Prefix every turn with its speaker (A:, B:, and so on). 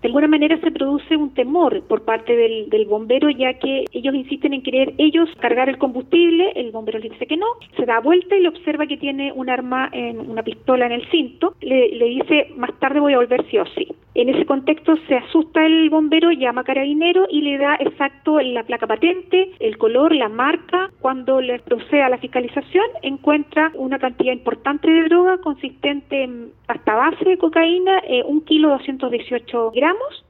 A: alguna manera se produce un temor por parte del bombero, ya que ellos insisten en querer ellos cargar el combustible, el bombero le dice que no, se da vuelta y le observa que tiene un arma, una pistola en el cinto, le dice más tarde voy a volver sí o sí. En ese contexto se asusta el bombero, llama a Carabineros y le da exacto la placa patente, el color, la marca. Cuando le procede a la fiscalización encuentra una cantidad importante de droga consistente en pasta base de cocaína, 1,218 kg,